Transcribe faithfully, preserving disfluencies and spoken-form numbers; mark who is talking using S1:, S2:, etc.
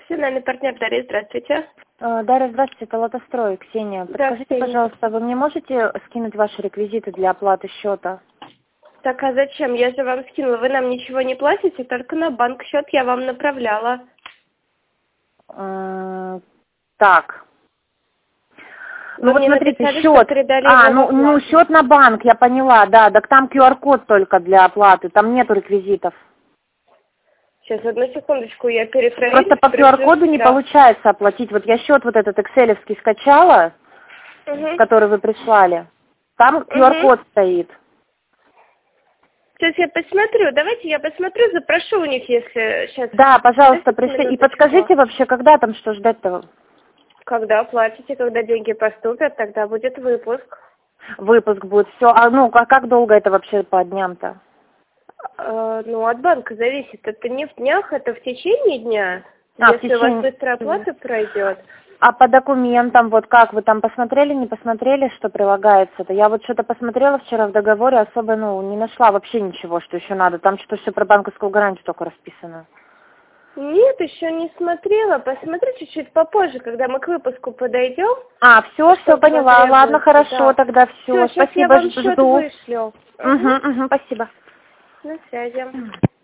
S1: профессиональный партнер Дарья, здравствуйте.
S2: Э, Дарья, здравствуйте, это Лотострой, Ксения. Подскажите,
S1: Ксения.
S2: пожалуйста, вы мне можете скинуть ваши реквизиты для оплаты счета?
S1: Так, а зачем? Я же вам скинула. Вы нам ничего не платите, только на банк счет я вам направляла.
S2: М, Так.
S1: Вы
S2: Ну вот
S1: мне
S2: смотрите,
S1: написали, что
S2: счет.
S1: передали
S2: А,
S1: его
S2: ну,
S1: в
S2: ну
S1: оплату.
S2: счет на банк, я поняла, да. Так там ку ар код только для оплаты, там нету реквизитов.
S1: Сейчас, одну секундочку, я перепроверю.
S2: Просто по ку ар коду не
S1: да.
S2: получается оплатить. Вот я счет вот этот экселевский скачала,
S1: Угу.
S2: который вы прислали. Там ку ар код
S1: Угу.
S2: стоит.
S1: Сейчас я посмотрю. Давайте я посмотрю, запрошу у них, если сейчас...
S2: Да, пожалуйста, пришли. И
S1: Минуточку.
S2: подскажите вообще, когда там что ждать-то?
S1: Когда платите, когда деньги поступят, тогда будет выпуск.
S2: Выпуск будет. Все. А ну, а как долго это вообще по дням-то?
S1: Э, ну, от банка зависит. Это не в днях, это в течение дня.
S2: А, в
S1: Если у вас
S2: течение-
S1: быстрая оплата пройдет.
S2: А по документам, вот как вы там посмотрели, не посмотрели, что прилагается-то? Я вот что-то посмотрела вчера в договоре, особо, ну, не нашла вообще ничего, что еще надо. Там что-то все про банковскую гарантию только расписано.
S1: Нет, еще не смотрела. Посмотри чуть-чуть попозже, когда мы к выпуску подойдем.
S2: А, все,
S1: Что
S2: все, поняла.
S1: потребуется,
S2: Ладно, хорошо,
S1: да.
S2: тогда все.
S1: Все, сейчас я
S2: Спасибо,
S1: вам счет
S2: жду.
S1: вышлю.
S2: Угу, угу, спасибо.
S1: На связи.